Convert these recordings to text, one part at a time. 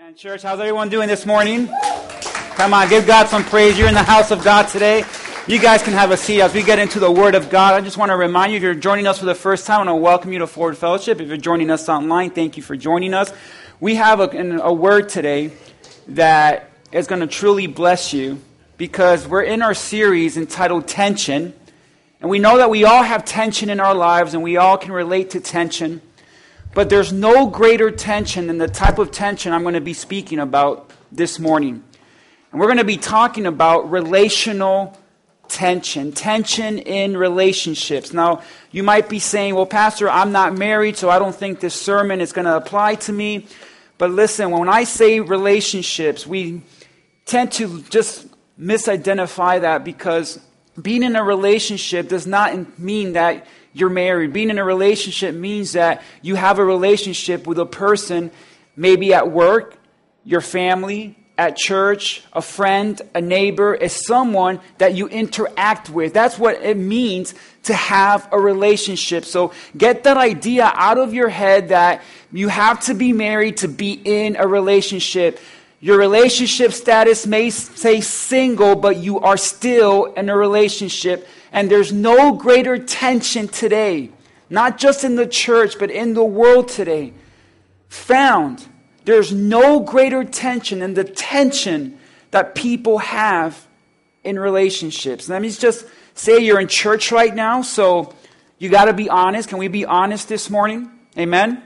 Amen. Church, how's everyone doing this morning? Come on, give God some praise. You're in the house of God today. You guys can have a seat as we get into the Word of God. I just want to remind you, if you're joining us for the first time, I want to welcome you to Forward Fellowship. If you're joining us online, thank you for joining us. We have a word today that is going to truly bless you because we're in our series entitled Tension. And we know that we all have tension in our lives and we all can relate to tension. But there's no greater tension than the type of tension I'm going to be speaking about this morning. And we're going to be talking about relational tension in relationships. Now, you might be saying, well, Pastor, I'm not married, so I don't think this sermon is going to apply to me. But listen, when I say relationships, we tend to just misidentify that because being in a relationship does not mean that you're married. Being in a relationship means that you have a relationship with a person, maybe at work, your family, at church, a friend, a neighbor, is someone that you interact with. That's what it means to have a relationship. So get that idea out of your head that you have to be married to be in a relationship. Your relationship status may say single, but you are still in a relationship. And there's no greater tension today, not just in the church, but in the world today, found. There's no greater tension than the tension that people have in relationships. Let me just say you're in church right now, so you got to be honest. Can we be honest this morning? Amen?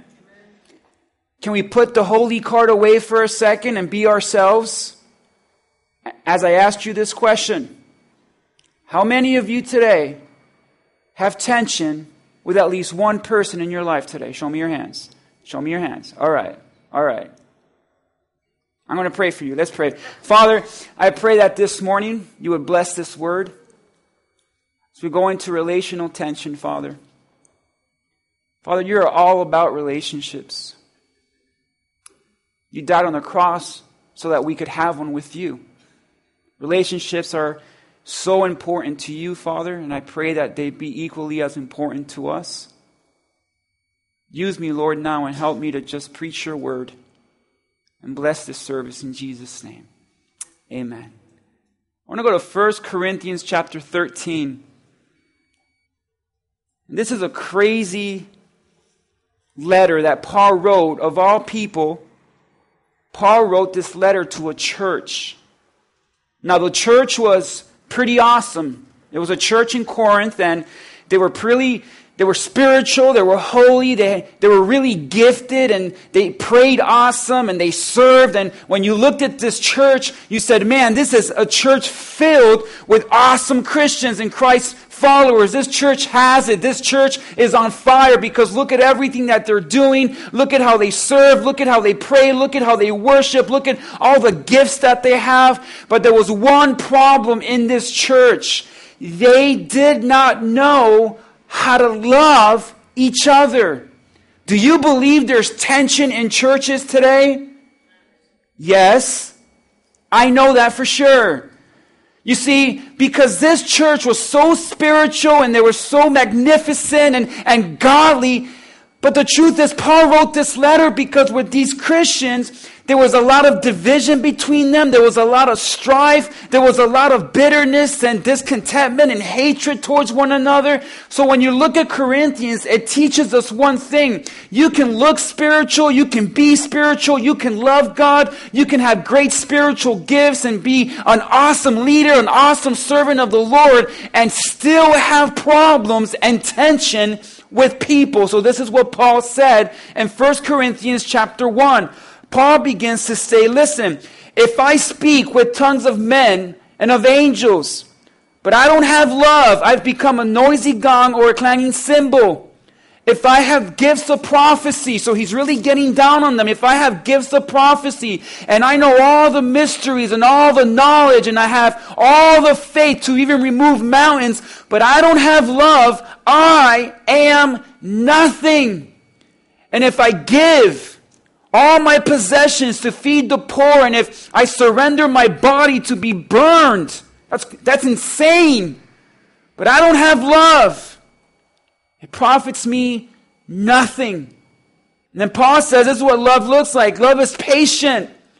Can we put the holy card away for a second and be ourselves? As I asked you this question, how many of you today have tension with at least one person in your life today? Show me your hands. Show me your hands. All right. All right. I'm going to pray for you. Let's pray. Father, I pray that this morning you would bless this word. As we go into relational tension, Father. Father, you're all about relationships. You died on the cross so that we could have one with you. Relationships are so important to you, Father, and I pray that they be equally as important to us. Use me, Lord, now and help me to just preach your word and bless this service in Jesus' name. Amen. I want to go to 1 Corinthians chapter 13. And this is a crazy letter that Paul wrote. Of all people, Paul wrote this letter to a church. Now, the church was pretty awesome. It was a church in Corinth, and they were spiritual, they were holy, they were really gifted, and they prayed awesome, and they served. And when you looked at this church, you said, man, this is a church filled with awesome Christians and Christ followers. This church has it. This church is on fire because look at everything that they're doing. Look at how they serve. Look at how they pray. Look at how they worship. Look at all the gifts that they have. But there was one problem in this church. They did not know how to love each other. Do you believe there's tension in churches today? Yes. I know that for sure. You see, because this church was so spiritual and they were so magnificent and godly, but the truth is Paul wrote this letter because with these Christians, there was a lot of division between them. There was a lot of strife. There was a lot of bitterness and discontentment and hatred towards one another. So when you look at Corinthians, it teaches us one thing. You can look spiritual. You can be spiritual. You can love God. You can have great spiritual gifts and be an awesome leader, an awesome servant of the Lord, and still have problems and tension with people. So this is what Paul said in 1 Corinthians chapter 1. Paul begins to say, listen, if I speak with tongues of men and of angels, but I don't have love, I've become a noisy gong or a clanging cymbal. If I have gifts of prophecy, so he's really getting down on them. If I have gifts of prophecy and I know all the mysteries and all the knowledge and I have all the faith to even remove mountains, but I don't have love, I am nothing. And if I give all my possessions to feed the poor, and if I surrender my body to be burned, that's insane. But I don't have love. It profits me nothing. And then Paul says this is what love looks like. Love is patient.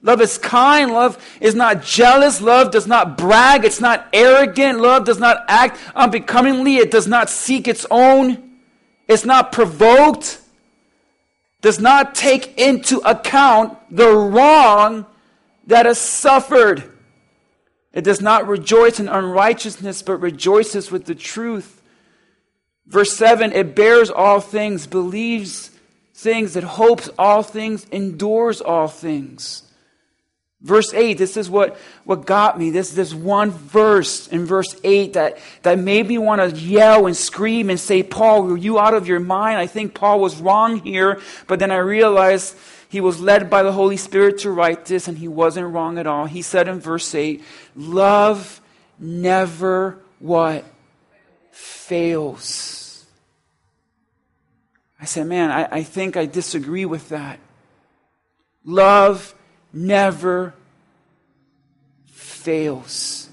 Love is kind. Love is not jealous. Love does not brag. It's not arrogant. Love does not act unbecomingly. It does not seek its own. It's not provoked. Does not take into account the wrong that is suffered. It does not rejoice in unrighteousness, but rejoices with the truth. Verse 7, it bears all things, believes things, it hopes all things, endures all things. Verse 8, this is what got me. This one verse in verse 8 that made me want to yell and scream and say, Paul, were you out of your mind? I think Paul was wrong here. But then I realized he was led by the Holy Spirit to write this, and he wasn't wrong at all. He said in verse 8, love never what? Fails. I said, man, I think I disagree with that. Love never fails.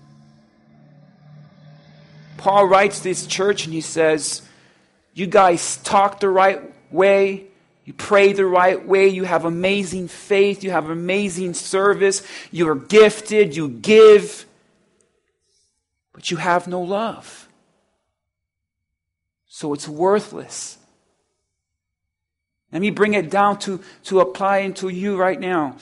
Paul writes this church and he says, you guys talk the right way, you pray the right way, you have amazing faith, you have amazing service, you are gifted, you give, but you have no love. So it's worthless. Let me bring it down to apply into you right now.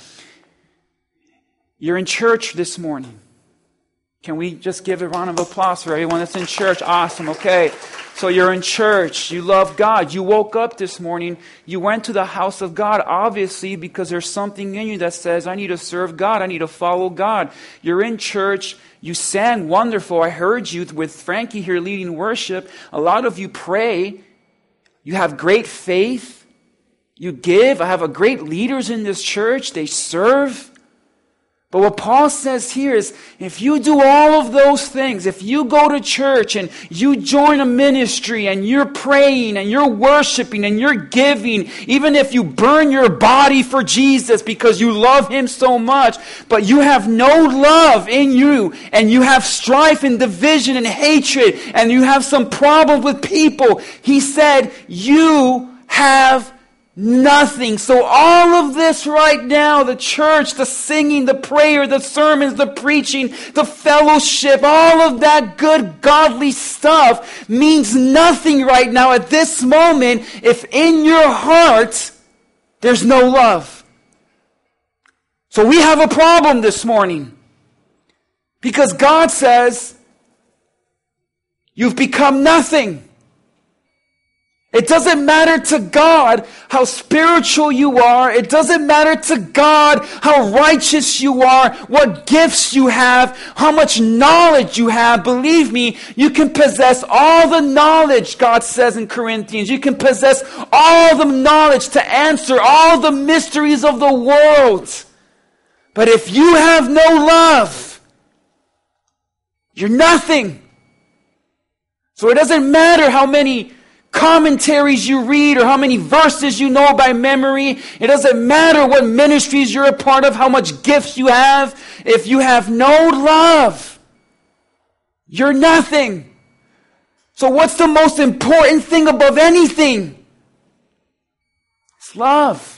You're in church this morning. Can we just give a round of applause for everyone that's in church? Awesome, okay. So you're in church. You love God. You woke up this morning. You went to the house of God, obviously, because there's something in you that says, I need to serve God. I need to follow God. You're in church. You sang wonderful. I heard you with Frankie here leading worship. A lot of you pray. You have great faith. You give. I have a great leaders in this church. They serve. But what Paul says here is, if you do all of those things, if you go to church and you join a ministry and you're praying and you're worshiping and you're giving, even if you burn your body for Jesus because you love Him so much, but you have no love in you and you have strife and division and hatred and you have some problems with people, he said, you have nothing. So all of this right now, the church, the singing, the prayer, the sermons, the preaching, the fellowship, all of that good godly stuff means nothing right now at this moment if in your heart there's no love. So we have a problem this morning because God says you've become nothing. It doesn't matter to God how spiritual you are. It doesn't matter to God how righteous you are, what gifts you have, how much knowledge you have. Believe me, you can possess all the knowledge, God says in Corinthians. You can possess all the knowledge to answer all the mysteries of the world. But if you have no love, you're nothing. So it doesn't matter how many commentaries you read or how many verses you know by memory. It doesn't matter what ministries you're a part of, how much gifts you have. If you have no love, you're nothing. So what's the most important thing above anything? It's love.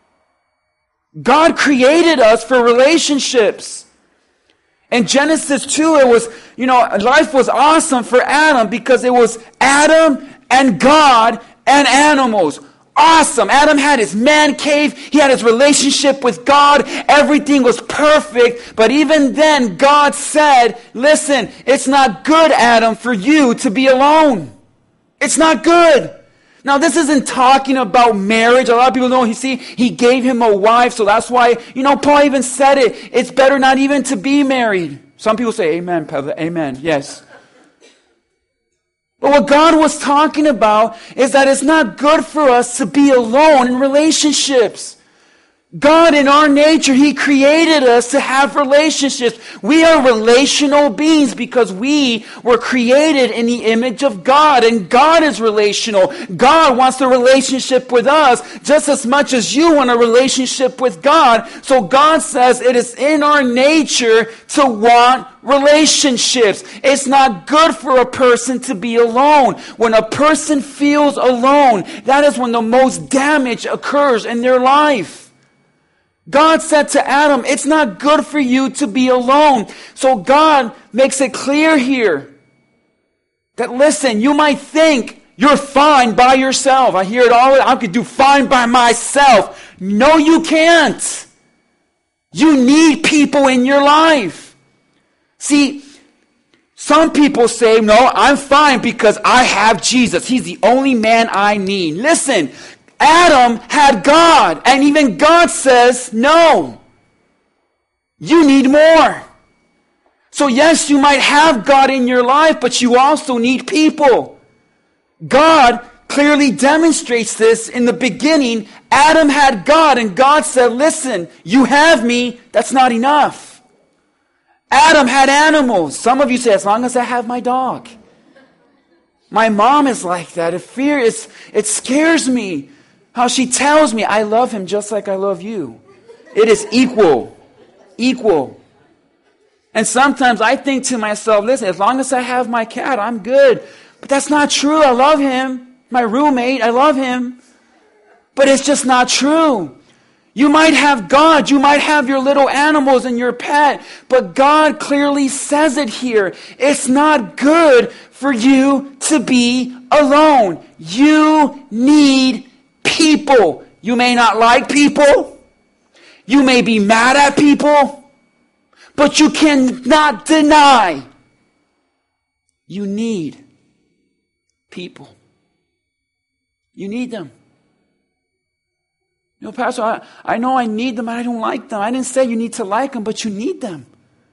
God created us for relationships. In Genesis 2, it was, life was awesome for Adam because it was Adam and God and animals. Awesome. Adam had his man cave. He had his relationship with God. Everything was perfect. But even then, God said, listen, it's not good, Adam, for you to be alone. It's not good. Now, this isn't talking about marriage. A lot of people know, he gave him a wife. So that's why, Paul even said it. It's better not even to be married. Some people say, amen, Pablo. Amen. Yes. But what God was talking about is that it's not good for us to be alone in relationships. God, in our nature, He created us to have relationships. We are relational beings because we were created in the image of God, and God is relational. God wants a relationship with us just as much as you want a relationship with God. So God says it is in our nature to want relationships. It's not good for a person to be alone. When a person feels alone, that is when the most damage occurs in their life. God said to Adam, it's not good for you to be alone. So God makes it clear here that, listen, you might think you're fine by yourself. I hear it all. I could do fine by myself. No, you can't. You need people in your life. See, some people say, no, I'm fine because I have Jesus. He's the only man I need. Listen, Adam had God, and even God says, no, you need more. So yes, you might have God in your life, but you also need people. God clearly demonstrates this in the beginning. Adam had God, and God said, listen, you have me, that's not enough. Adam had animals. Some of you say, as long as I have my dog. My mom is like that. It scares me how she tells me, I love him just like I love you. It is equal. Equal. And sometimes I think to myself, listen, as long as I have my cat, I'm good. But that's not true. I love him. My roommate, I love him. But it's just not true. You might have God. You might have your little animals and your pet. But God clearly says it here. It's not good for you to be alone. You need people. You may not like people. You may be mad at people. But you cannot deny you need people. You need them. You know, Pastor, I know I need them, but I don't like them. I didn't say you need to like them, but you need them.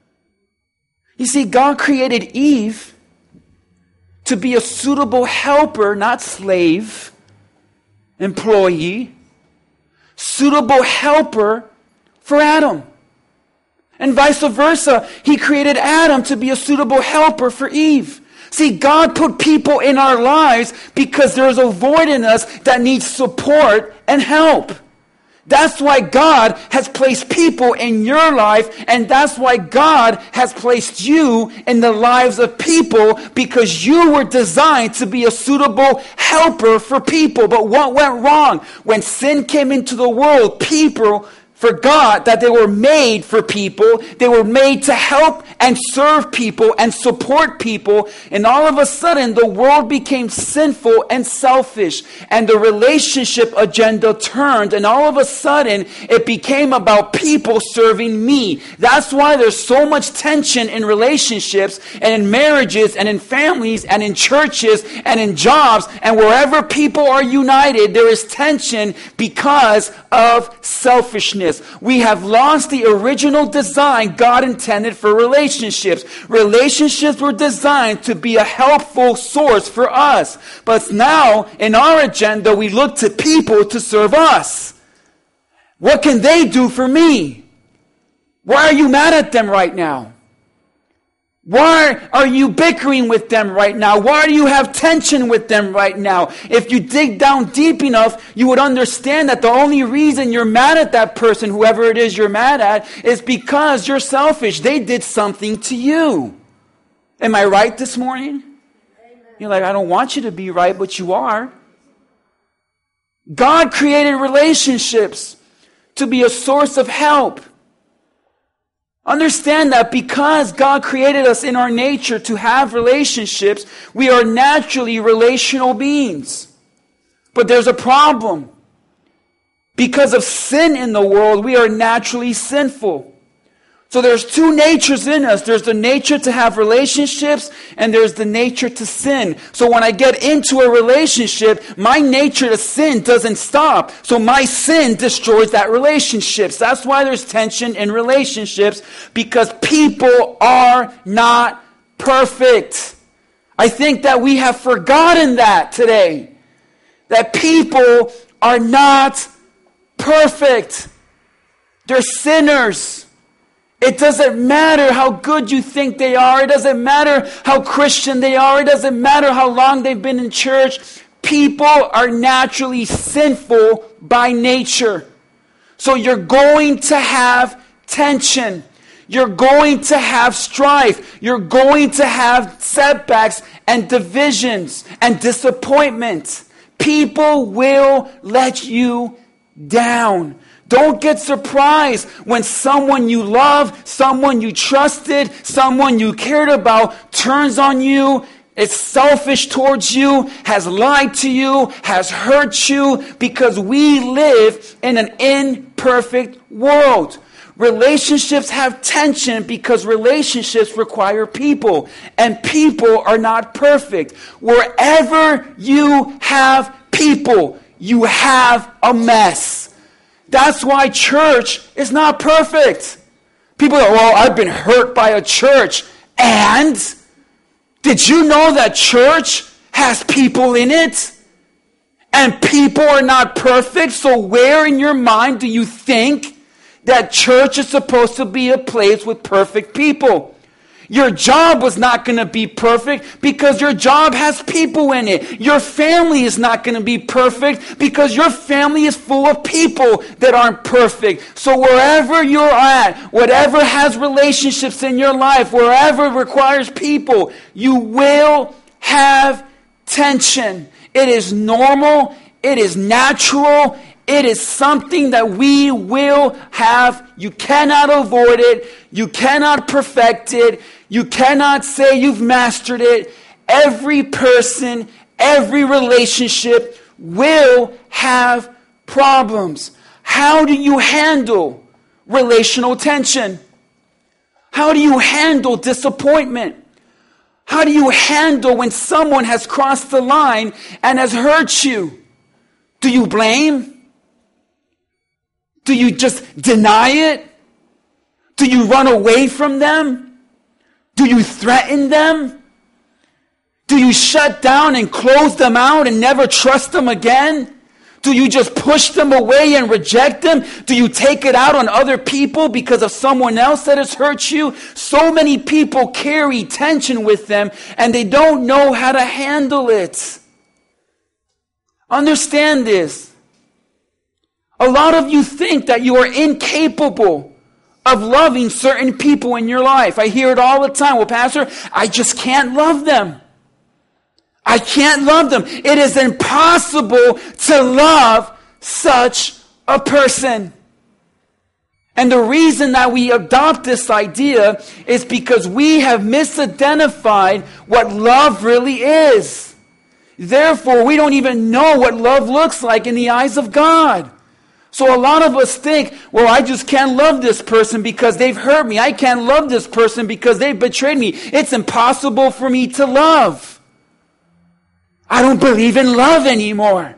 You see, God created Eve to be a suitable helper, not slave, employee. Suitable helper for Adam. And vice versa, He created Adam to be a suitable helper for Eve. See, God put people in our lives because there's a void in us that needs support and help. That's why God has placed people in your life, and that's why God has placed you in the lives of people, because you were designed to be a suitable helper for people. But what went wrong? When sin came into the world, people forgot that they were made for people. They were made to help and serve people and support people. And all of a sudden, the world became sinful and selfish. And the relationship agenda turned. And all of a sudden, it became about people serving me. That's why there's so much tension in relationships and in marriages and in families and in churches and in jobs. And wherever people are united, there is tension because of selfishness. We have lost the original design God intended for relationships. Relationships were designed to be a helpful source for us. But now, in our agenda, we look to people to serve us. What can they do for me? Why are you mad at them right now? Why are you bickering with them right now? Why do you have tension with them right now? If you dig down deep enough, you would understand that the only reason you're mad at that person, whoever it is you're mad at, is because you're selfish. They did something to you. Am I right this morning? Amen. You're like, I don't want you to be right, but you are. God created relationships to be a source of help. Understand that because God created us in our nature to have relationships, we are naturally relational beings. But there's a problem. Because of sin in the world, we are naturally sinful. So there's two natures in us. There's the nature to have relationships, and there's the nature to sin. So when I get into a relationship, my nature to sin doesn't stop. So my sin destroys that relationship. So that's why there's tension in relationships, because people are not perfect. I think that we have forgotten that today. That people are not perfect. They're sinners. It doesn't matter how good you think they are. It doesn't matter how Christian they are. It doesn't matter how long they've been in church. People are naturally sinful by nature. So you're going to have tension. You're going to have strife. You're going to have setbacks and divisions and disappointment. People will let you down. Don't get surprised when someone you love, someone you trusted, someone you cared about turns on you, is selfish towards you, has lied to you, has hurt you, because we live in an imperfect world. Relationships have tension because relationships require people, and people are not perfect. Wherever you have people, you have a mess. That's why church is not perfect. People are, well, I've been hurt by a church. And did you know that church has people in it? And people are not perfect. So where in your mind do you think that church is supposed to be a place with perfect people? Your job was not going to be perfect because your job has people in it. Your family is not going to be perfect because your family is full of people that aren't perfect. So wherever you're at, whatever has relationships in your life, wherever it requires people, you will have tension. It is normal. It is natural. It is something that we will have. You cannot avoid it. You cannot perfect it. You cannot say you've mastered it. Every person, every relationship will have problems. How do you handle relational tension? How do you handle disappointment? How do you handle when someone has crossed the line and has hurt you? Do you blame? Do you just deny it? Do you run away from them? Do you threaten them? Do you shut down and close them out and never trust them again? Do you just push them away and reject them? Do you take it out on other people because of someone else that has hurt you? So many people carry tension with them and they don't know how to handle it. Understand this. A lot of you think that you are incapable of loving certain people in your life. I hear it all the time. Well, Pastor, I just can't love them. I can't love them. It is impossible to love such a person. And the reason that we adopt this idea is because we have misidentified what love really is. Therefore, we don't even know what love looks like in the eyes of God. So a lot of us think, well, I just can't love this person because they've hurt me. I can't love this person because they've betrayed me. It's impossible for me to love. I don't believe in love anymore.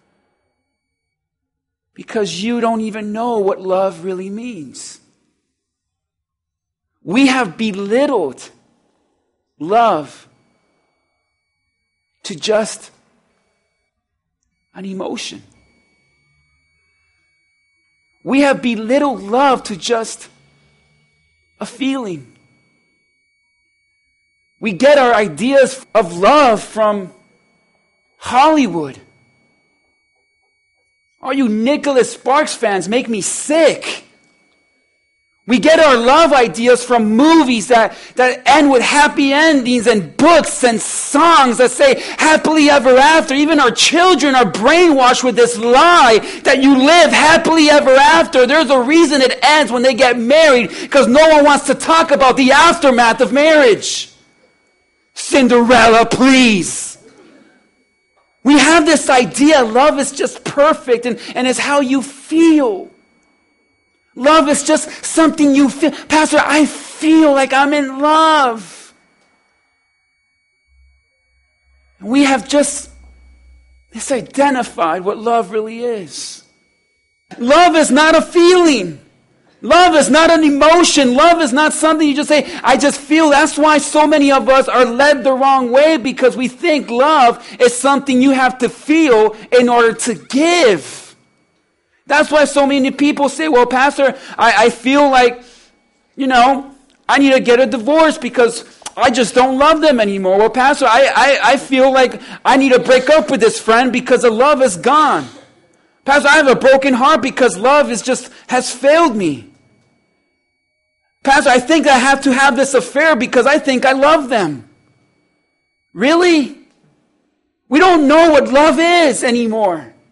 Because you don't even know what love really means. We have belittled love to just an emotion. We have belittled love to just a feeling. We get our ideas of love from Hollywood. All you Nicholas Sparks fans make me sick. We get our love ideas from movies that end with happy endings and books and songs that say happily ever after. Even our children are brainwashed with this lie that you live happily ever after. There's a reason it ends when they get married because no one wants to talk about the aftermath of marriage. Cinderella, please. We have this idea love is just perfect and it's how you feel. Love is just something you feel. Pastor, I feel like I'm in love. We have just misidentified what love really is. Love is not a feeling. Love is not an emotion. Love is not something you just say, I just feel. That's why so many of us are led the wrong way because we think love is something you have to feel in order to give. That's why so many people say, well, Pastor, I feel like, I need to get a divorce because I just don't love them anymore. Well, Pastor, I feel like I need to break up with this friend because the love is gone. Pastor, I have a broken heart because love has failed me. Pastor, I think I have to have this affair because I think I love them. Really? We don't know what love is anymore.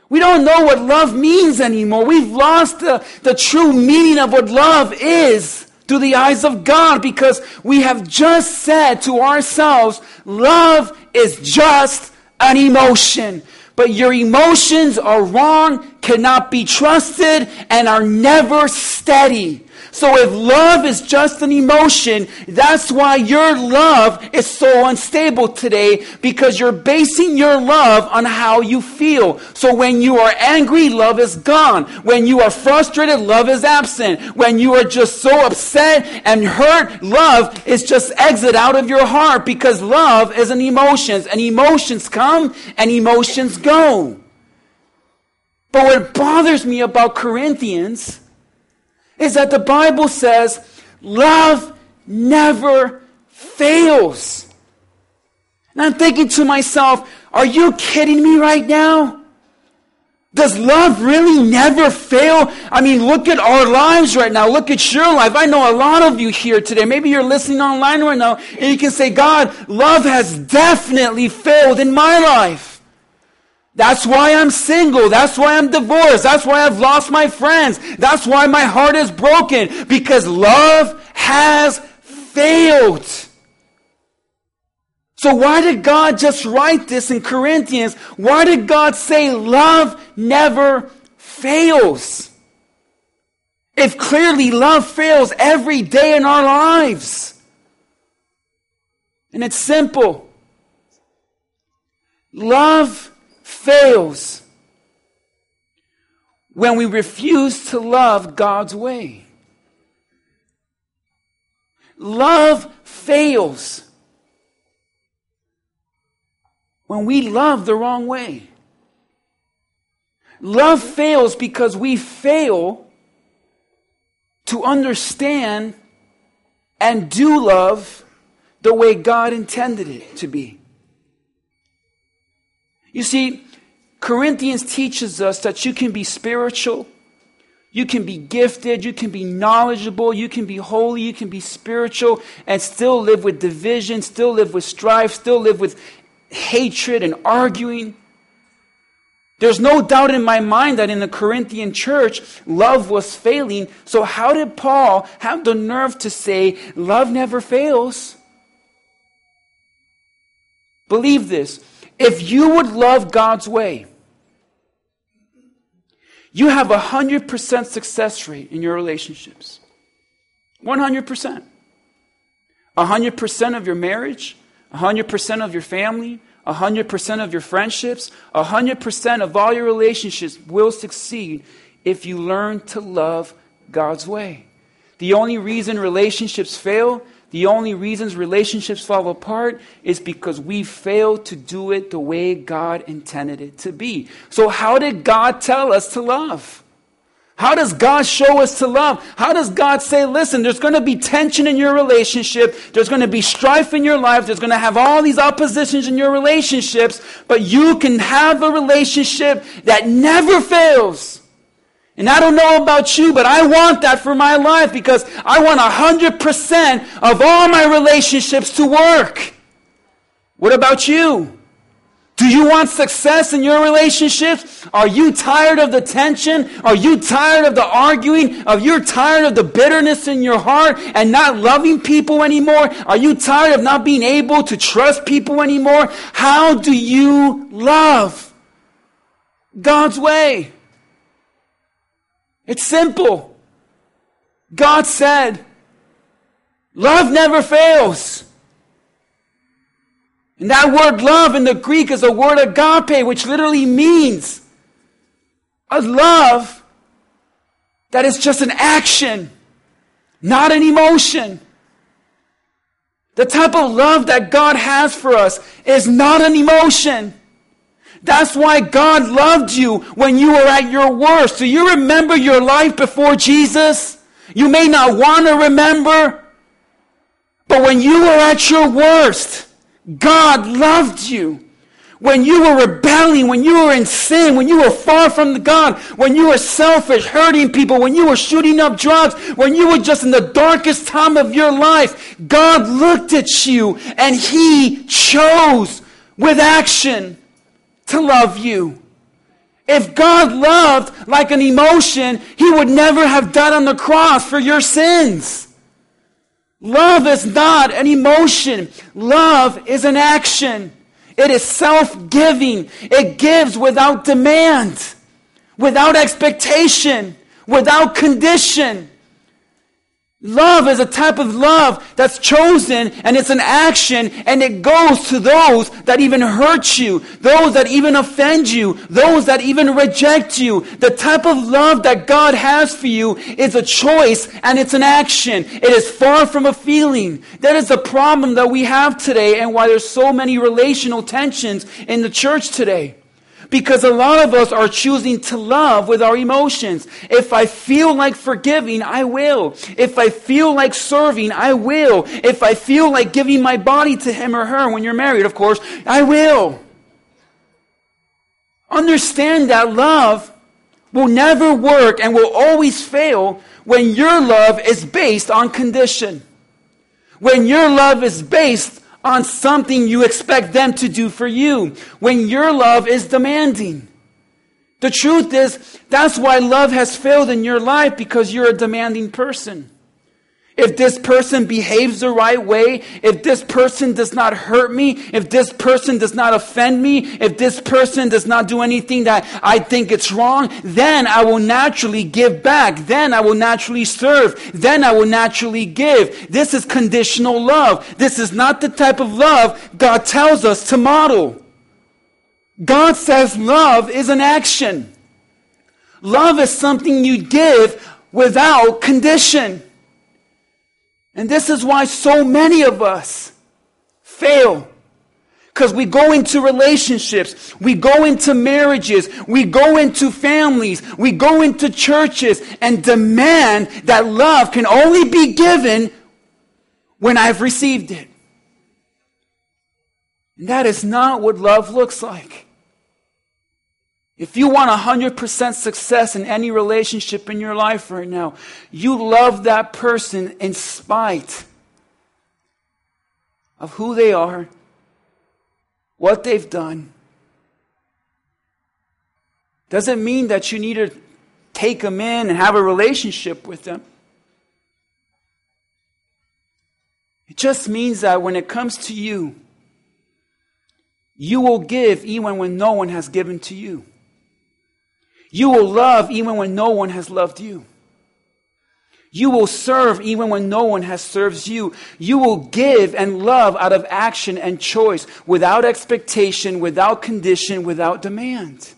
We don't know what love means anymore. We've lost the true meaning of what love is through the eyes of God, because we have just said to ourselves, love is just an emotion. But your emotions are wrong, cannot be trusted, and are never steady. So if love is just an emotion, that's why your love is so unstable today, because you're basing your love on how you feel. So when you are angry, love is gone. When you are frustrated, love is absent. When you are just so upset and hurt, love is just exit out of your heart, because love is an emotion. And emotions come and emotions go. But what bothers me about Corinthians is that the Bible says love never fails. And I'm thinking to myself, are you kidding me right now? Does love really never fail? I mean, look at our lives right now. Look at your life. I know a lot of you here today. Maybe you're listening online right now, and you can say, God, love has definitely failed in my life. That's why I'm single. That's why I'm divorced. That's why I've lost my friends. That's why my heart is broken. Because love has failed. So why did God just write this in Corinthians? Why did God say love never fails? If clearly love fails every day in our lives. And it's simple. Love fails when we refuse to love God's way. Love fails when we love the wrong way. Love fails because we fail to understand and do love the way God intended it to be. You see, Corinthians teaches us that you can be spiritual, you can be gifted, you can be knowledgeable, you can be holy, you can be spiritual, and still live with division, still live with strife, still live with hatred and arguing. There's no doubt in my mind that in the Corinthian church, love was failing. So how did Paul have the nerve to say, love never fails? Believe this. If you would love God's way, you have 100% success rate in your relationships. 100%. 100% of your marriage, 100% of your family, 100% of your friendships, 100% of all your relationships will succeed if you learn to love God's way. The only reason relationships fail, the only reasons relationships fall apart is because we fail to do it the way God intended it to be. So how did God tell us to love? How does God show us to love? How does God say, listen, there's going to be tension in your relationship. There's going to be strife in your life. There's going to have all these oppositions in your relationships. But you can have a relationship that never fails. And I don't know about you, but I want that for my life, because I want 100% of all my relationships to work. What about you? Do you want success in your relationships? Are you tired of the tension? Are you tired of the arguing? Are you tired of the bitterness in your heart and not loving people anymore? Are you tired of not being able to trust people anymore? How do you love God's way? It's simple. God said, love never fails. And that word love in the Greek is a word agape, which literally means a love that is just an action, not an emotion. The type of love that God has for us is not an emotion. That's why God loved you when you were at your worst. Do you remember your life before Jesus? You may not want to remember, but when you were at your worst, God loved you. When you were rebelling, when you were in sin, when you were far from God, when you were selfish, hurting people, when you were shooting up drugs, when you were just in the darkest time of your life, God looked at you and He chose with action to love you. If God loved like an emotion, He would never have died on the cross for your sins. Love is not an emotion. Love is an action. It is self-giving. It gives without demand, without expectation, without condition. Love is a type of love that's chosen, and it's an action, and it goes to those that even hurt you, those that even offend you, those that even reject you. The type of love that God has for you is a choice, and it's an action. It is far from a feeling. That is the problem that we have today, and why there's so many relational tensions in the church today. Because a lot of us are choosing to love with our emotions. If I feel like forgiving, I will. If I feel like serving, I will. If I feel like giving my body to him or her, when you're married, of course, I will. Understand that love will never work and will always fail when your love is based on condition. When your love is based on something you expect them to do for you. When your love is demanding. The truth is, that's why love has failed in your life, because you're a demanding person. If this person behaves the right way, if this person does not hurt me, if this person does not offend me, if this person does not do anything that I think it's wrong, then I will naturally give back. Then I will naturally serve. Then I will naturally give. This is conditional love. This is not the type of love God tells us to model. God says love is an action. Love is something you give without condition. And this is why so many of us fail. Because we go into relationships, we go into marriages, we go into families, we go into churches and demand that love can only be given when I've received it. And that is not what love looks like. If you want 100% success in any relationship in your life right now, you love that person in spite of who they are, what they've done. Doesn't mean that you need to take them in and have a relationship with them. It just means that when it comes to you, you will give even when no one has given to you. You will love even when no one has loved you. You will serve even when no one has served you. You will give and love out of action and choice, without expectation, without condition, without demand.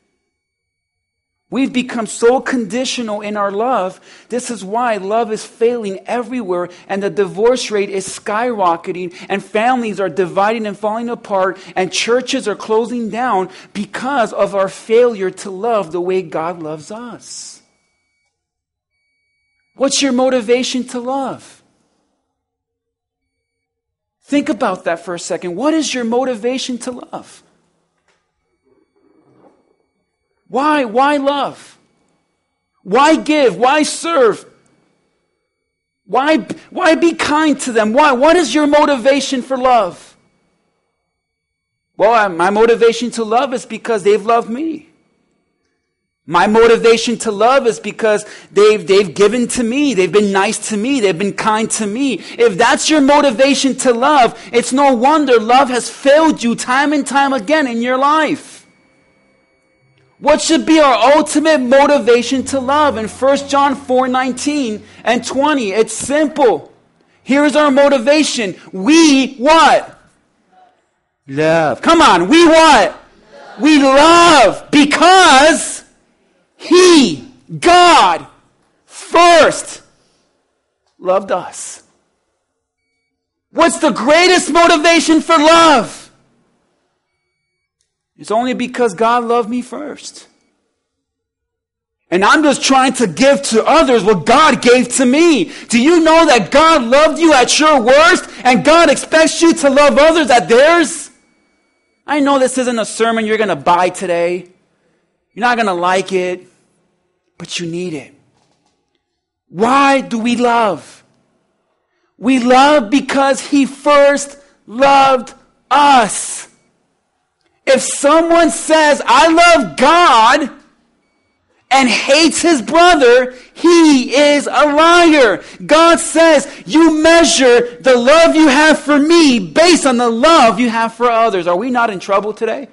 We've become so conditional in our love. This is why love is failing everywhere, and the divorce rate is skyrocketing, and families are dividing and falling apart, and churches are closing down because of our failure to love the way God loves us. What's your motivation to love? Think about that for a second. What is your motivation to love? Why? Why love? Why give? Why serve? Why be kind to them? Why? What is your motivation for love? Well, my motivation to love is because they've loved me. My motivation to love is because they've given to me. They've been nice to me. They've been kind to me. If that's your motivation to love, it's no wonder love has failed you time and time again in your life. What should be our ultimate motivation to love? In 1 John 4:19 and 20, it's simple. Here's our motivation. We what? Love. Come on, we what? Love. We love because He, God, first loved us. What's the greatest motivation for love? It's only because God loved me first. And I'm just trying to give to others what God gave to me. Do you know that God loved you at your worst, and God expects you to love others at theirs? I know this isn't a sermon you're going to buy today. You're not going to like it, but you need it. Why do we love? We love because He first loved us. If someone says, I love God, and hates his brother, he is a liar. God says, you measure the love you have for me based on the love you have for others. Are we not in trouble today?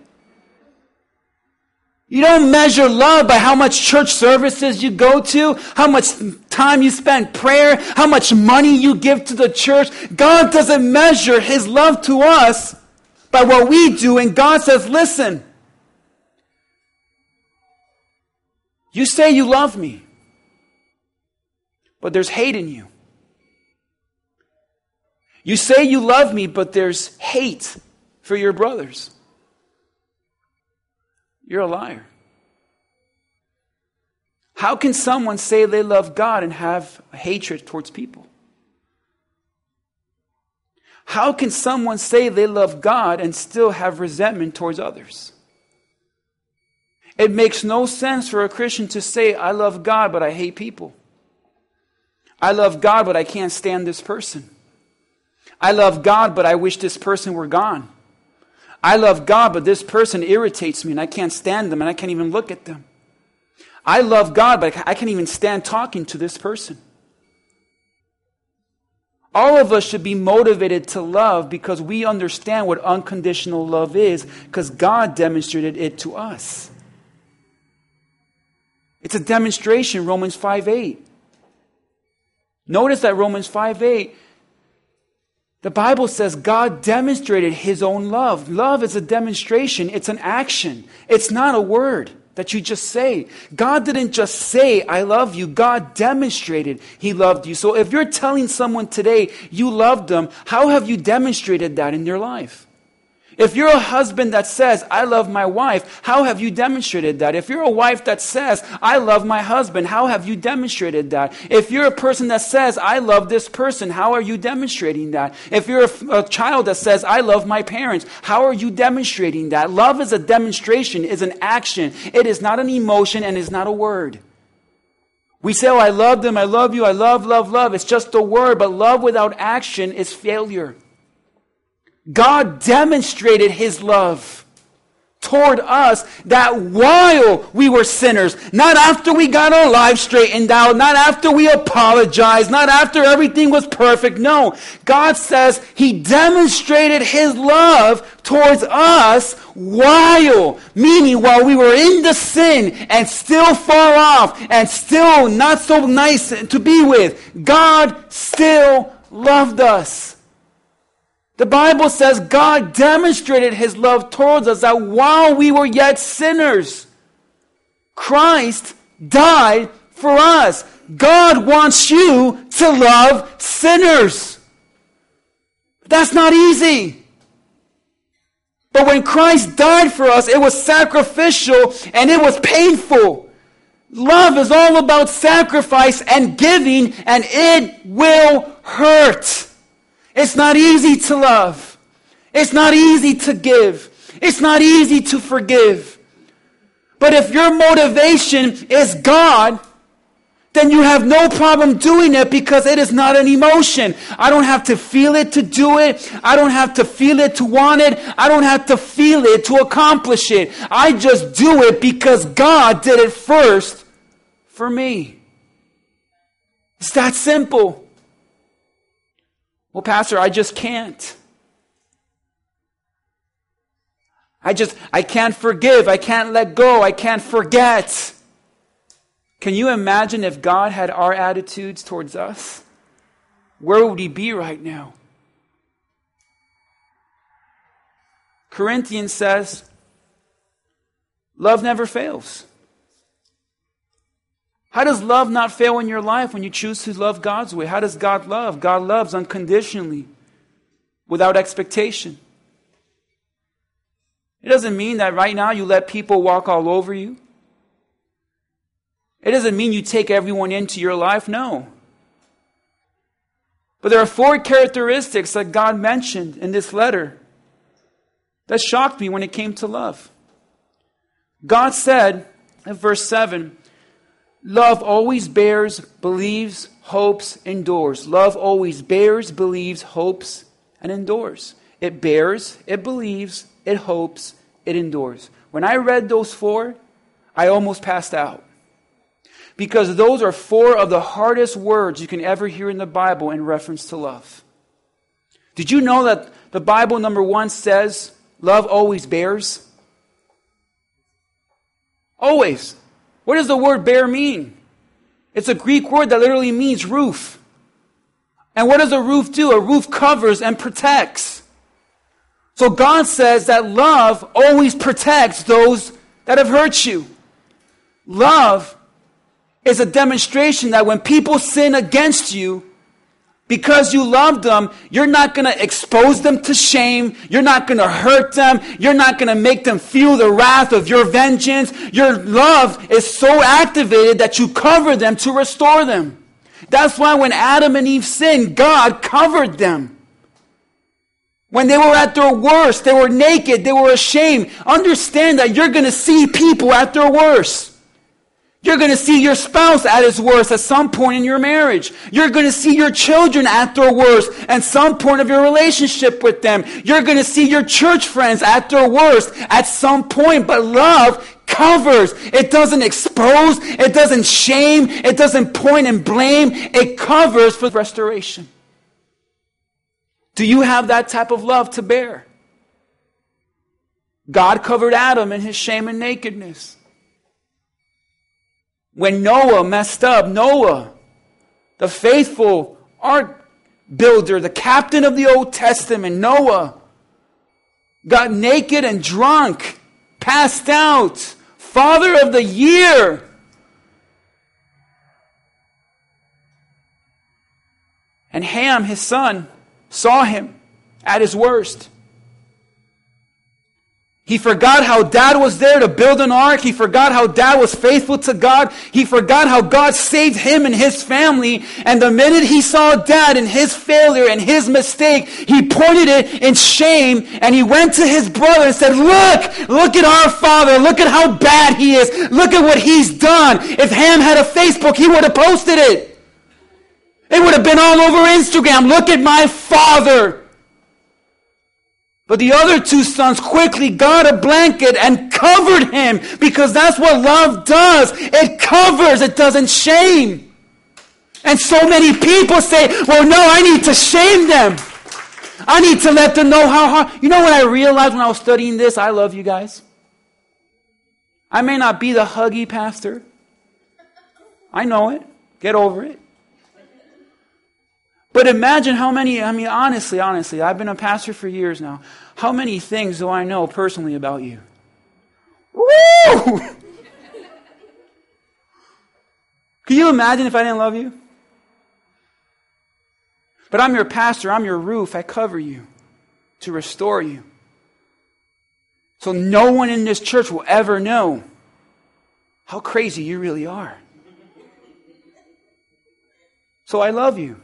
You don't measure love by how much church services you go to, how much time you spend prayer, how much money you give to the church. God doesn't measure his love to us by what we do. And God says, listen, you say you love me, but there's hate in you. You say you love me, but there's hate for your brothers. You're a liar. How can someone say they love God and have hatred towards people? How can someone say they love God and still have resentment towards others? It makes no sense for a Christian to say, I love God, but I hate people. I love God, but I can't stand this person. I love God, but I wish this person were gone. I love God, but this person irritates me and I can't stand them and I can't even look at them. I love God, but I can't even stand talking to this person. All of us should be motivated to love because we understand what unconditional love is, because God demonstrated it to us. It's a demonstration, Romans 5:8. Notice that Romans 5:8, the Bible says God demonstrated his own love. Love is a demonstration. It's an action. It's not a word that you just say. God didn't just say, I love you. God demonstrated he loved you. So if you're telling someone today you loved them, how have you demonstrated that in your life? If you're a husband that says, I love my wife, how have you demonstrated that? If you're a wife that says, I love my husband, how have you demonstrated that? If you're a person that says, I love this person, how are you demonstrating that? If you're a child that says, I love my parents, how are you demonstrating that? Love is a demonstration, is an action. It is not an emotion and is not a word. We say, oh, I love them, I love you, I love, love, love. It's just a word, but love without action is failure. God demonstrated his love toward us that while we were sinners, not after we got our lives straightened out, not after we apologized, not after everything was perfect. No, God says he demonstrated his love towards us while we were in the sin and still far off and still not so nice to be with. God still loved us. The Bible says God demonstrated his love towards us that while we were yet sinners, Christ died for us. God wants you to love sinners. That's not easy. But when Christ died for us, it was sacrificial and it was painful. Love is all about sacrifice and giving, and it will hurt. It's not easy to love. It's not easy to give. It's not easy to forgive. But if your motivation is God, then you have no problem doing it because it is not an emotion. I don't have to feel it to do it. I don't have to feel it to want it. I don't have to feel it to accomplish it. I just do it because God did it first for me. It's that simple. Well, Pastor, I just can't. I can't forgive. I can't let go. I can't forget. Can you imagine if God had our attitudes towards us? Where would he be right now? Corinthians says, love never fails. How does love not fail in your life when you choose to love God's way? How does God love? God loves unconditionally, without expectation. It doesn't mean that right now you let people walk all over you. It doesn't mean you take everyone into your life, no. But there are 4 characteristics that God mentioned in this letter that shocked me when it came to love. God said in verse 7, love always bears, believes, hopes, endures. Love always bears, believes, hopes, and endures. It bears, it believes, it hopes, it endures. When I read those 4, I almost passed out. Because those are 4 of the hardest words you can ever hear in the Bible in reference to love. Did you know that the Bible, number 1, says love always bears? Always. What does the word bear mean? It's a Greek word that literally means roof. And what does a roof do? A roof covers and protects. So God says that love always protects those that have hurt you. Love is a demonstration that when people sin against you, because you love them, you're not going to expose them to shame. You're not going to hurt them. You're not going to make them feel the wrath of your vengeance. Your love is so activated that you cover them to restore them. That's why when Adam and Eve sinned, God covered them. When they were at their worst, they were naked, they were ashamed. Understand that you're going to see people at their worst. You're going to see your spouse at his worst at some point in your marriage. You're going to see your children at their worst at some point of your relationship with them. You're going to see your church friends at their worst at some point. But love covers. It doesn't expose. It doesn't shame. It doesn't point and blame. It covers for restoration. Do you have that type of love to bear? God covered Adam in his shame and nakedness. When Noah messed up, Noah, the faithful ark builder, the captain of the Old Testament, Noah, got naked and drunk, passed out, father of the year. And Ham, his son, saw him at his worst. He forgot how dad was there to build an ark. He forgot how dad was faithful to God. He forgot how God saved him and his family. And the minute he saw dad and his failure and his mistake, he pointed it in shame and he went to his brother and said, look at our father. Look at how bad he is. Look at what he's done. If Ham had a Facebook, he would have posted it. It would have been all over Instagram. Look at my father. But the other 2 sons quickly got a blanket and covered him, because that's what love does. It covers, it doesn't shame. And so many people say, well, no, I need to shame them. I need to let them know how hard. You know what I realized when I was studying this? I love you guys. I may not be the huggy pastor. I know it. Get over it. But imagine how many, honestly, I've been a pastor for years now. How many things do I know personally about you? Woo! Can you imagine if I didn't love you? But I'm your pastor, I'm your roof, I cover you to restore you. So no one in this church will ever know how crazy you really are. So I love you.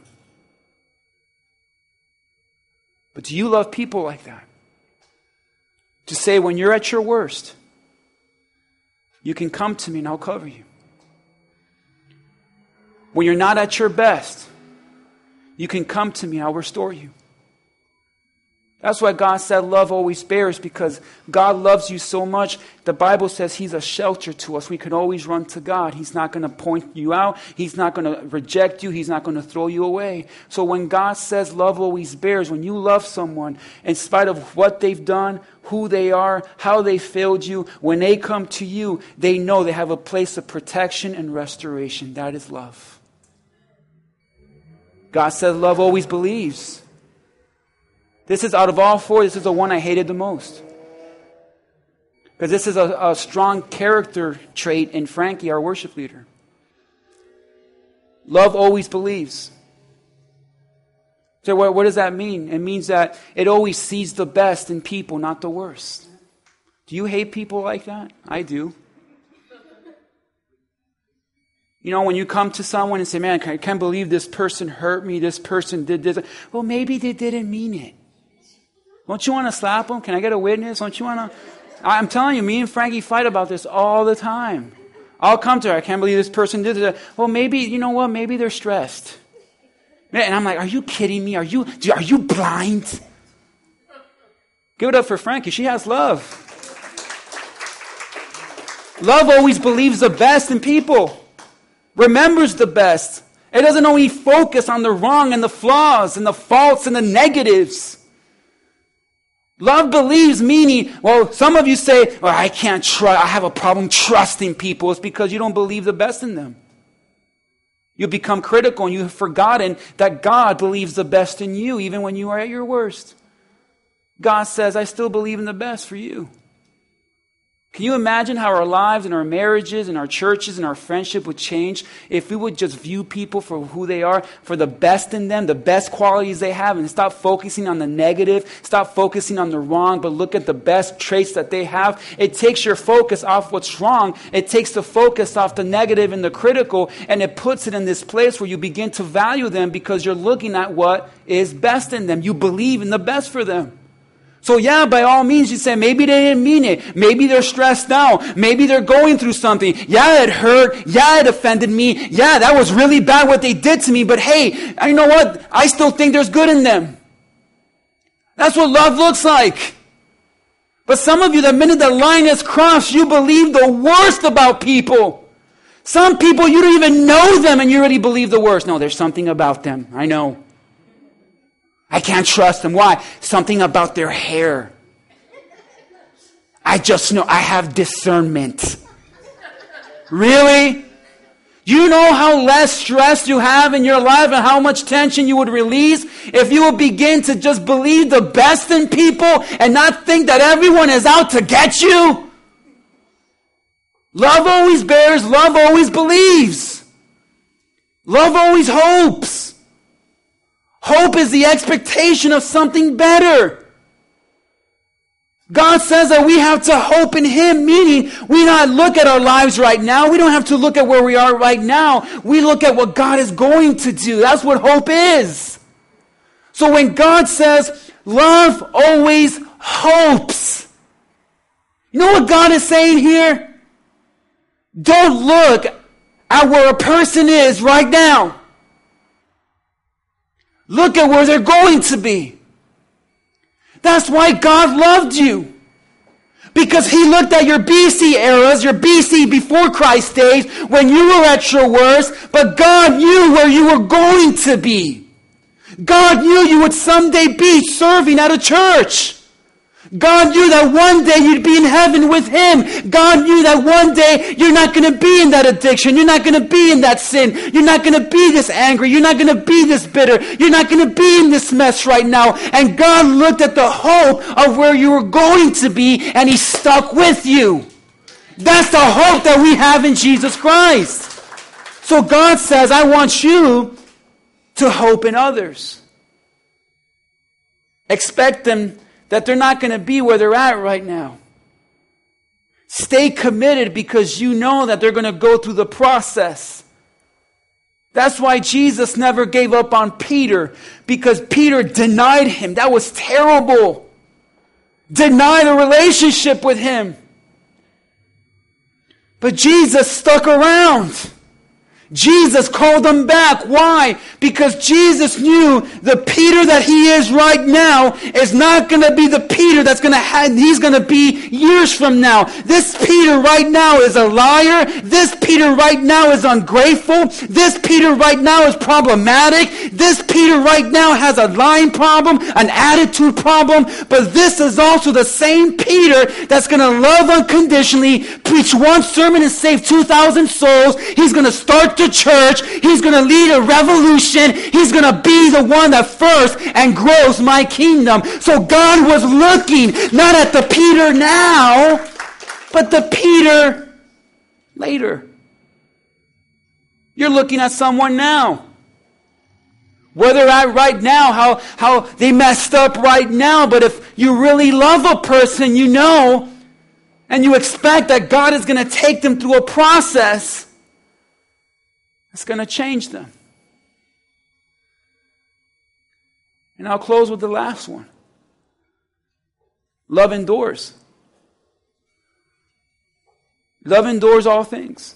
But do you love people like that? To say when you're at your worst, you can come to me and I'll cover you. When you're not at your best, you can come to me and I'll restore you. That's why God said love always bears, because God loves you so much. The Bible says He's a shelter to us. We can always run to God. He's not going to point you out. He's not going to reject you. He's not going to throw you away. So when God says love always bears, when you love someone, in spite of what they've done, who they are, how they failed you, when they come to you, they know they have a place of protection and restoration. That is love. God says love always believes. This is, out of all 4, this is the one I hated the most. Because this is a strong character trait in Frankie, our worship leader. Love always believes. So what does that mean? It means that it always sees the best in people, not the worst. Do you hate people like that? I do. You know, when you come to someone and say, man, I can't believe this person hurt me, this person did this. Well, maybe they didn't mean it. Don't you want to slap them? Can I get a witness? Don't you want to? I'm telling you, me and Frankie fight about this all the time. I'll come to her. I can't believe this person did this. Well, maybe, you know what? Maybe they're stressed. And I'm like, are you kidding me? Are you blind? Give it up for Frankie. She has love. Love always believes the best in people, remembers the best. It doesn't only focus on the wrong and the flaws and the faults and the negatives. Love believes, meaning, well, some of you say, well, I can't trust, I have a problem trusting people. It's because you don't believe the best in them. You become critical and you have forgotten that God believes the best in you, even when you are at your worst. God says, I still believe in the best for you. Can you imagine how our lives and our marriages and our churches and our friendship would change if we would just view people for who they are, for the best in them, the best qualities they have, and stop focusing on the negative, stop focusing on the wrong, but look at the best traits that they have? It takes your focus off what's wrong. It takes the focus off the negative and the critical, and it puts it in this place where you begin to value them because you're looking at what is best in them. You believe in the best for them. So yeah, by all means, you say, maybe they didn't mean it. Maybe they're stressed out. Maybe they're going through something. Yeah, it hurt. Yeah, it offended me. Yeah, that was really bad what they did to me. But hey, you know what? I still think there's good in them. That's what love looks like. But some of you, the minute the line is crossed, you believe the worst about people. Some people, you don't even know them and you already believe the worst. No, there's something about them. I know. I can't trust them. Why? Something about their hair. I just know I have discernment. Really? You know how less stress you have in your life and how much tension you would release if you would begin to just believe the best in people and not think that everyone is out to get you? Love always bears. Love always believes. Love always hopes. Hope is the expectation of something better. God says that we have to hope in Him, meaning we not look at our lives right now. We don't have to look at where we are right now. We look at what God is going to do. That's what hope is. So when God says, love always hopes. You know what God is saying here? Don't look at where a person is right now. Look at where they're going to be. That's why God loved you. Because He looked at your BC eras, your BC before Christ days, when you were at your worst, but God knew where you were going to be. God knew you would someday be serving at a church. God knew that one day you'd be in heaven with Him. God knew that one day you're not going to be in that addiction. You're not going to be in that sin. You're not going to be this angry. You're not going to be this bitter. You're not going to be in this mess right now. And God looked at the hope of where you were going to be and He stuck with you. That's the hope that we have in Jesus Christ. So God says, I want you to hope in others. Expect them that they're not going to be where they're at right now. Stay committed because you know that they're going to go through the process. That's why Jesus never gave up on Peter, because Peter denied Him. That was terrible. Denied a relationship with Him. But Jesus stuck around. Jesus called him back. Why? Because Jesus knew the Peter that he is right now is not going to be the Peter that's going to have, he's going to be years from now. This Peter right now is a liar. This Peter right now is ungrateful. This Peter right now is problematic. This Peter right now has a lying problem, an attitude problem. But this is also the same Peter that's going to love unconditionally, preach one sermon and save 2,000 souls. He's going to start the church. He's going to lead a revolution. He's going to be the one that first and grows my kingdom. So God was looking not at the Peter now, but the Peter later. You're looking at someone now. Where they're at right now, how they messed up right now. But if you really love a person, you know, and you expect that God is going to take them through a process, it's going to change them. And I'll close with the last one. Love endures. Love endures all things.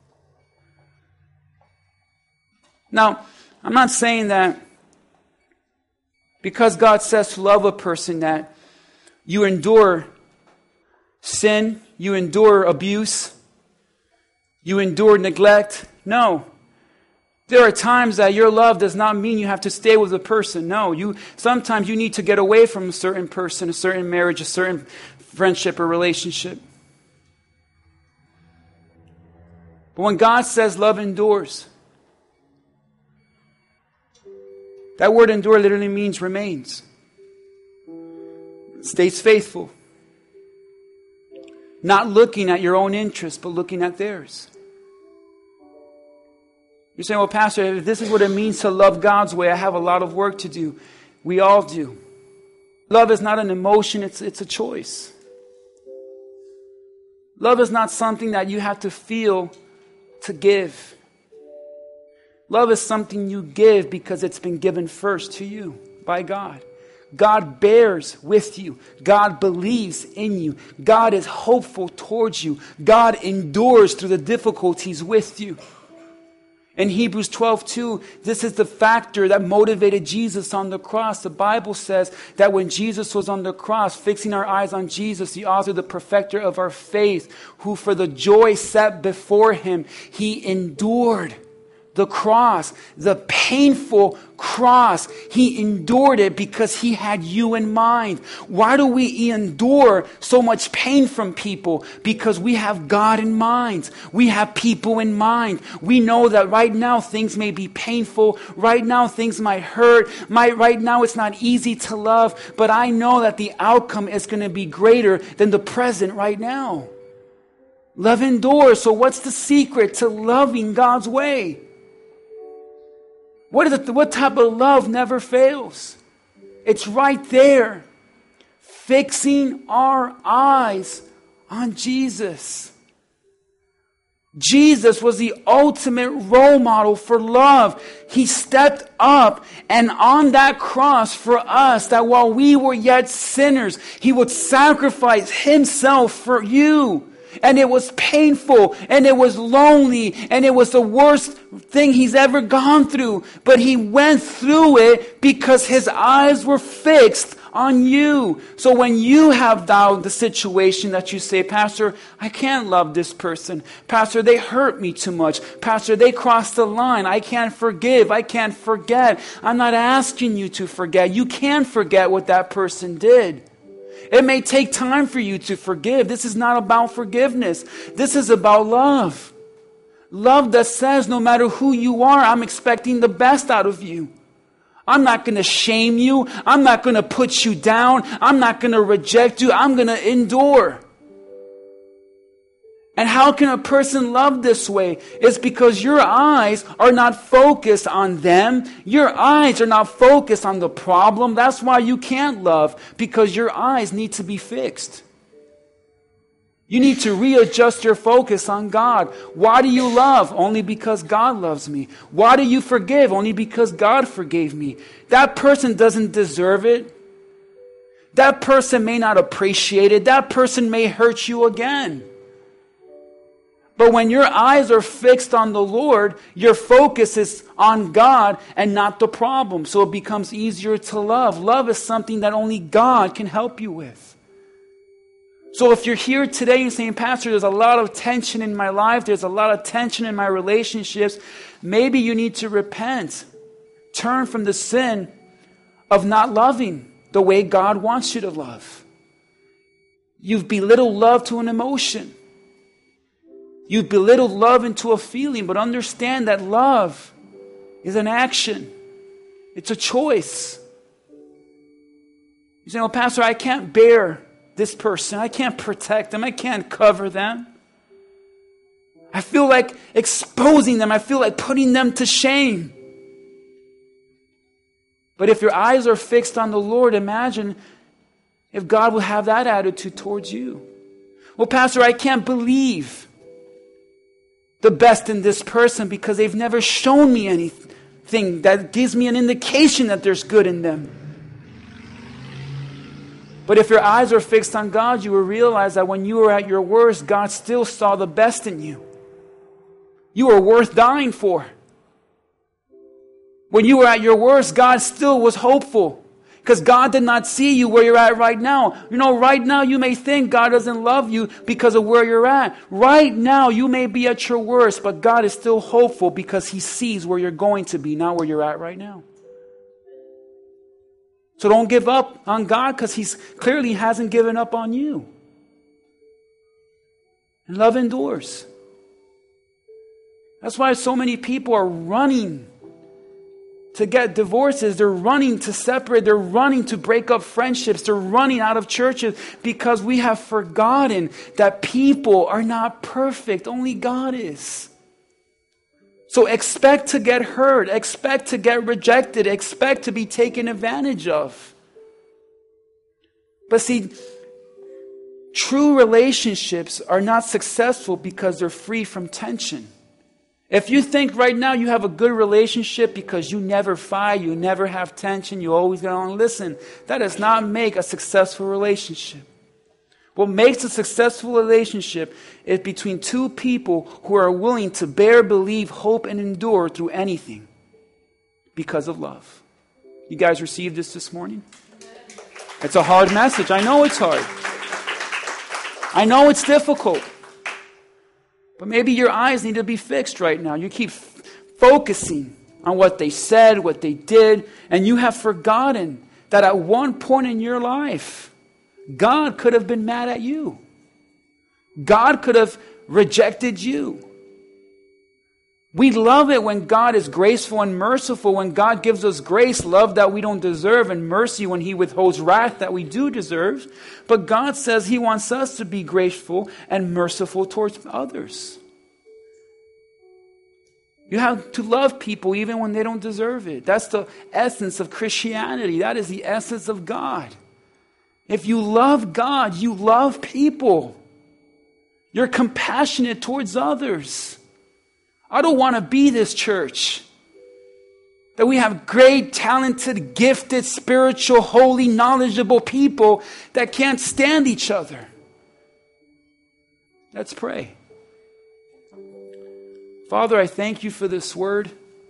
Now, I'm not saying that because God says to love a person that you endure sin, you endure abuse, You endure neglect? No. There are times that your love does not mean you have to stay with a person. No, sometimes you need to get away from a certain person, a certain marriage, a certain friendship or relationship. But when God says love endures, that word endure literally means remains. Stays faithful. Not looking at your own interests, but looking at theirs. You're saying, well, Pastor, if this is what it means to love God's way, I have a lot of work to do. We all do. Love is not an emotion, it's a choice. Love is not something that you have to feel to give. Love is something you give because it's been given first to you by God. God bears with you. God believes in you. God is hopeful towards you. God endures through the difficulties with you. In Hebrews 12:2, this is the factor that motivated Jesus on the cross. The Bible says that when Jesus was on the cross, fixing our eyes on Jesus, the author, the perfecter of our faith, who for the joy set before him, he endured the cross, the painful cross. He endured it because he had you in mind. Why do we endure so much pain from people? Because we have God in mind. We have people in mind. We know that right now things may be painful. Right now things might hurt. Right now it's not easy to love. But I know that the outcome is going to be greater than the present right now. Love endures. So what's the secret to loving God's way? What type of love never fails? It's right there. Fixing our eyes on Jesus. Jesus was the ultimate role model for love. He stepped up and on that cross for us, that while we were yet sinners, he would sacrifice himself for you. And it was painful, and it was lonely, and it was the worst thing he's ever gone through. But he went through it because his eyes were fixed on you. So when you have the situation that you say, Pastor, I can't love this person. Pastor, they hurt me too much. Pastor, they crossed the line. I can't forgive. I can't forget. I'm not asking you to forget. You can forget what that person did. It may take time for you to forgive. This is not about forgiveness. This is about love. Love that says no matter who you are, I'm expecting the best out of you. I'm not going to shame you. I'm not going to put you down. I'm not going to reject you. I'm going to endure. And how can a person love this way? It's because your eyes are not focused on them. Your eyes are not focused on the problem. That's why you can't love, because your eyes need to be fixed. You need to readjust your focus on God. Why do you love? Only because God loves me. Why do you forgive? Only because God forgave me. That person doesn't deserve it. That person may not appreciate it. That person may hurt you again. But when your eyes are fixed on the Lord, your focus is on God and not the problem. So it becomes easier to love. Love is something that only God can help you with. So if you're here today and saying, Pastor, there's a lot of tension in my life, there's a lot of tension in my relationships, maybe you need to repent. Turn from the sin of not loving the way God wants you to love. You've belittled love to an emotion. You've belittled love into a feeling, but understand that love is an action. It's a choice. You say, well, Pastor, I can't bear this person. I can't protect them. I can't cover them. I feel like exposing them. I feel like putting them to shame. But if your eyes are fixed on the Lord, imagine if God will have that attitude towards you. Well, Pastor, I can't believe the best in this person because they've never shown me anything that gives me an indication that there's good in them. But if your eyes are fixed on God, you will realize that when you were at your worst, God still saw the best in you. You were worth dying for. When you were at your worst, God still was hopeful. Because God did not see you where you're at right now. You know, right now you may think God doesn't love you because of where you're at. Right now you may be at your worst, but God is still hopeful because He sees where you're going to be, not where you're at right now. So don't give up on God because He clearly hasn't given up on you. And love endures. That's why so many people are running to get divorces. They're running to separate. They're running to break up friendships. They're running out of churches because we have forgotten that people are not perfect. Only God is. So expect to get hurt. Expect to get rejected. Expect to be taken advantage of. But see, true relationships are not successful because they're free from tension. If you think right now you have a good relationship because you never fight, you never have tension, you always get along, listen, that does not make a successful relationship. What makes a successful relationship is between two people who are willing to bear, believe, hope, and endure through anything because of love. You guys received this morning? It's a hard message. I know it's hard. I know it's difficult. But maybe your eyes need to be fixed right now. You keep focusing on what they said, what they did, and you have forgotten that at one point in your life, God could have been mad at you. God could have rejected you. We love it when God is graceful and merciful, when God gives us grace, love that we don't deserve, and mercy when He withholds wrath that we do deserve. But God says He wants us to be graceful and merciful towards others. You have to love people even when they don't deserve it. That's the essence of Christianity. That is the essence of God. If you love God, you love people. You're compassionate towards others. I don't want to be this church that we have great, talented, gifted, spiritual, holy, knowledgeable people that can't stand each other. Let's pray. Father, I thank You for this word.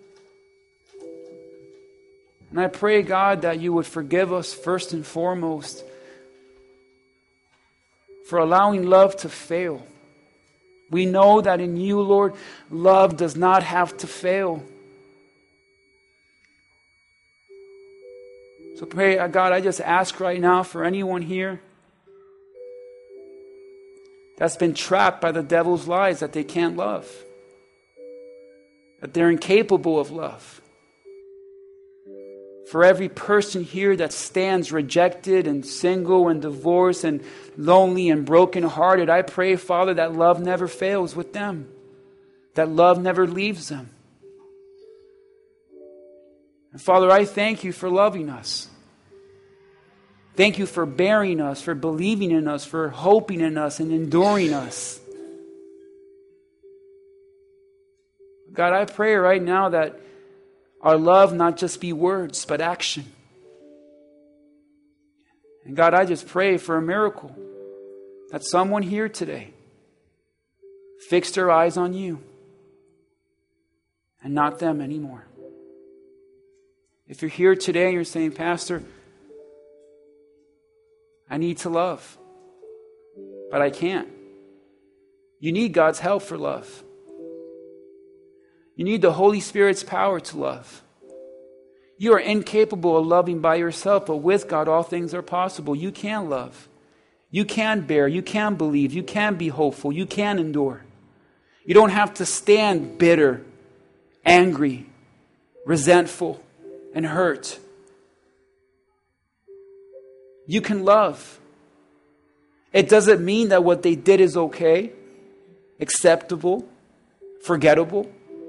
And I pray, God, that You would forgive us first and foremost for allowing love to fail. We know that in You, Lord, love does not have to fail. So pray, God, I just ask right now for anyone here that's been trapped by the devil's lies that they can't love, that they're incapable of love. For every person here that stands rejected and single and divorced and lonely and brokenhearted, I pray, Father, that love never fails with them. That love never leaves them. And Father, I thank You for loving us. Thank You for bearing us, for believing in us, for hoping in us and enduring us. God, I pray right now that our love not just be words, but action. And God, I just pray for a miracle that someone here today fixed their eyes on You and not them anymore. If you're here today and you're saying, Pastor, I need to love, but I can't. You need God's help for love. You need the Holy Spirit's power to love. You are incapable of loving by yourself, but with God all things are possible. You can love. You can bear. You can believe. You can be hopeful. You can endure. You don't have to stand bitter, angry, resentful, and hurt. You can love. It doesn't mean that what they did is okay, acceptable, forgettable.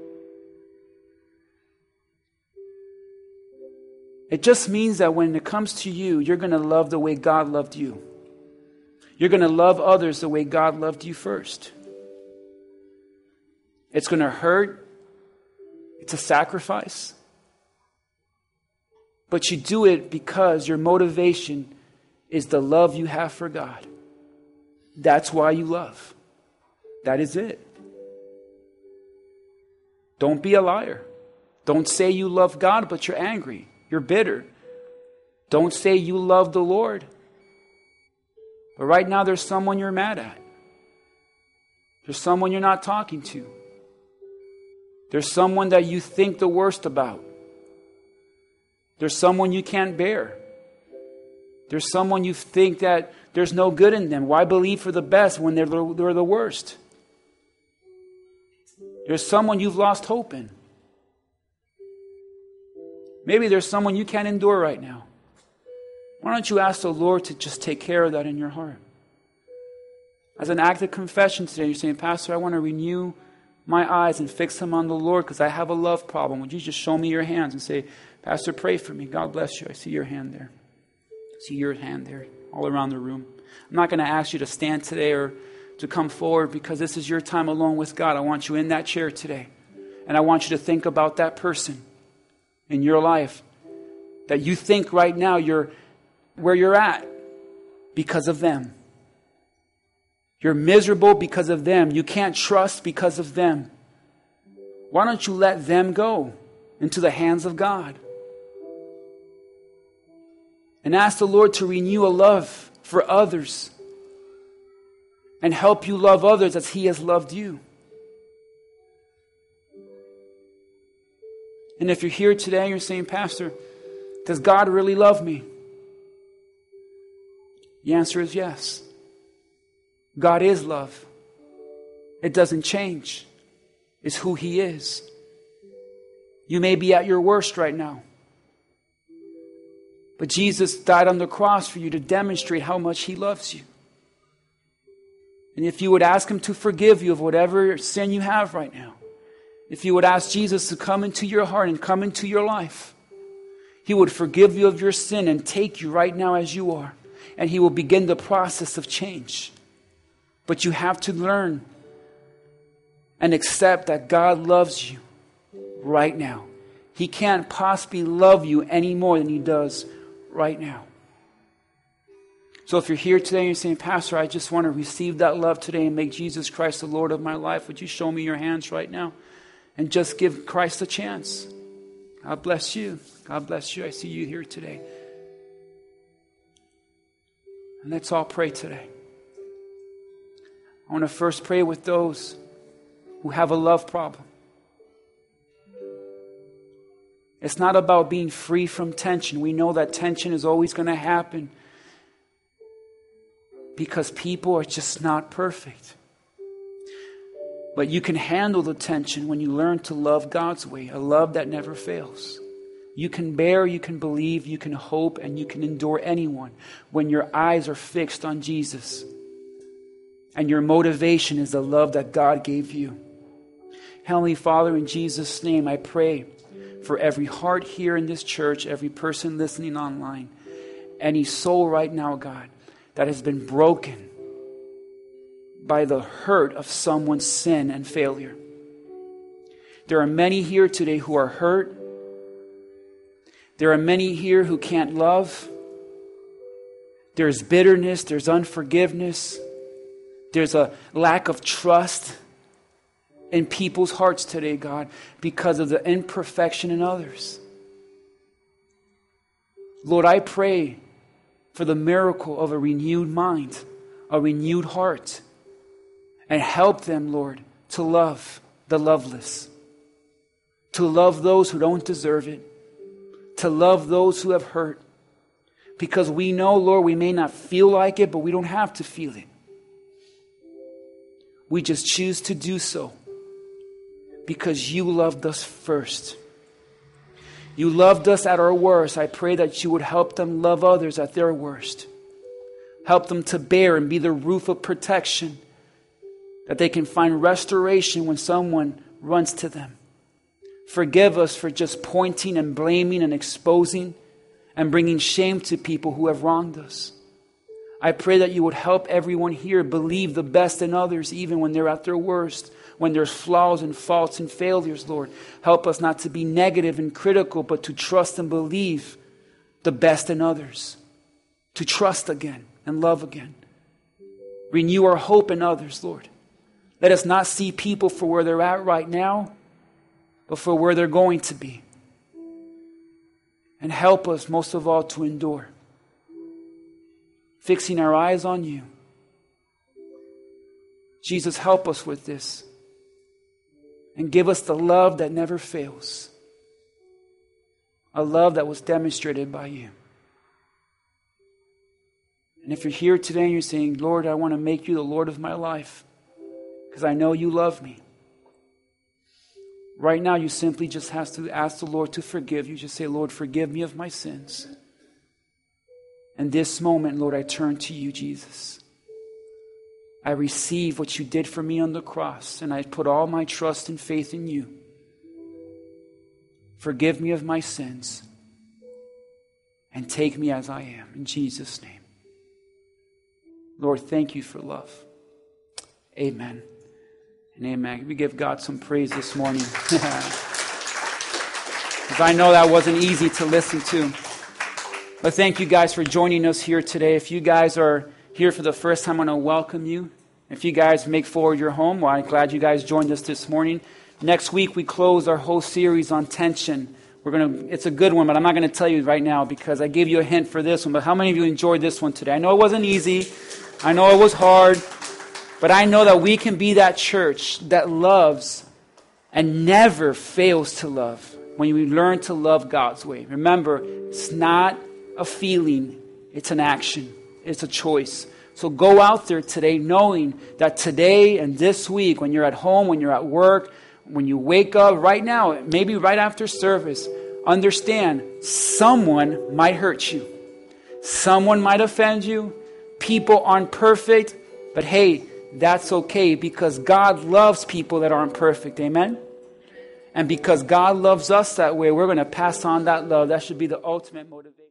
It just means that when it comes to you, you're going to love the way God loved you. You're going to love others the way God loved you first. It's going to hurt. It's a sacrifice. But you do it because your motivation is the love you have for God. That's why you love. That is it. Don't be a liar. Don't say you love God, but you're angry. You're bitter. Don't say you love the Lord. But right now there's someone you're mad at. There's someone you're not talking to. There's someone that you think the worst about. There's someone you can't bear. There's someone you think that there's no good in them. Why believe for the best when they're the worst? There's someone you've lost hope in. Maybe there's someone you can't endure right now. Why don't you ask the Lord to just take care of that in your heart? As an act of confession today, you're saying, Pastor, I want to renew my eyes and fix them on the Lord because I have a love problem. Would you just show me your hands and say, Pastor, pray for me. God bless you. I see your hand there. I see your hand there all around the room. I'm not going to ask you to stand today or to come forward because this is your time alone with God. I want you in that chair today. And I want you to think about that person in your life that you think right now you're where you're at because of them. You're miserable because of them. You can't trust because of them. Why don't you let them go into the hands of God? And ask the Lord to renew a love for others and help you love others as He has loved you. And if you're here today and you're saying, Pastor, does God really love me? The answer is yes. God is love. It doesn't change. It's who He is. You may be at your worst right now. But Jesus died on the cross for you to demonstrate how much He loves you. And if you would ask Him to forgive you of whatever sin you have right now, if you would ask Jesus to come into your heart and come into your life, He would forgive you of your sin and take you right now as you are. And He will begin the process of change. But you have to learn and accept that God loves you right now. He can't possibly love you any more than He does right now. So if you're here today and you're saying, Pastor, I just want to receive that love today and make Jesus Christ the Lord of my life, would you show me your hands right now and just give Christ a chance? God bless you. God bless you. I see you here today. And let's all pray today. I want to first pray with those who have a love problem. It's not about being free from tension. We know that tension is always going to happen because people are just not perfect. But you can handle the tension when you learn to love God's way, a love that never fails. You can bear, you can believe, you can hope, and you can endure anyone when your eyes are fixed on Jesus. And your motivation is the love that God gave you. Heavenly Father, in Jesus' name, I pray for every heart here in this church, every person listening online, any soul right now, God, that has been broken by the hurt of someone's sin and failure. There are many here today who are hurt. There are many here who can't love. There's bitterness, there's unforgiveness. There's a lack of trust in people's hearts today, God, because of the imperfection in others. Lord, I pray for the miracle of a renewed mind, a renewed heart, and help them, Lord, to love the loveless, to love those who don't deserve it, to love those who have hurt, because we know, Lord, we may not feel like it, but we don't have to feel it. We just choose to do so because you loved us first. You loved us at our worst. I pray that you would help them love others at their worst. Help them to bear and be the roof of protection, that they can find restoration when someone runs to them. Forgive us for just pointing and blaming and exposing and bringing shame to people who have wronged us. I pray that you would help everyone here believe the best in others even when they're at their worst, when there's flaws and faults and failures, Lord. Help us not to be negative and critical, but to trust and believe the best in others. To trust again and love again. Renew our hope in others, Lord. Let us not see people for where they're at right now, but for where they're going to be. And help us, most of all, to endure. Fixing our eyes on you. Jesus, help us with this. And give us the love that never fails. A love that was demonstrated by you. And if you're here today and you're saying, Lord, I want to make you the Lord of my life because I know you love me. Right now, you simply just have to ask the Lord to forgive you. Just say, Lord, forgive me of my sins. And this moment, Lord, I turn to you, Jesus. I receive what you did for me on the cross, and I put all my trust and faith in you. Forgive me of my sins, and take me as I am, in Jesus' name. Lord, thank you for love. Amen and amen. We give God some praise this morning. Because I know that wasn't easy to listen to. But thank you guys for joining us here today. If you guys are here for the first time, I want to welcome you. If you guys make forward your home, well, I'm glad you guys joined us this morning. Next week, we close our whole series on tension. It's a good one, but I'm not going to tell you right now because I gave you a hint for this one. But how many of you enjoyed this one today? I know it wasn't easy. I know it was hard. But I know that we can be that church that loves and never fails to love when we learn to love God's way. Remember, it's not a feeling. It's an action. It's a choice. So go out there today knowing that today and this week, when you're at home, when you're at work, when you wake up right now, maybe right after service, understand someone might hurt you. Someone might offend you. People aren't perfect. But hey, that's okay because God loves people that aren't perfect. Amen? And because God loves us that way, we're going to pass on that love. That should be the ultimate motivation.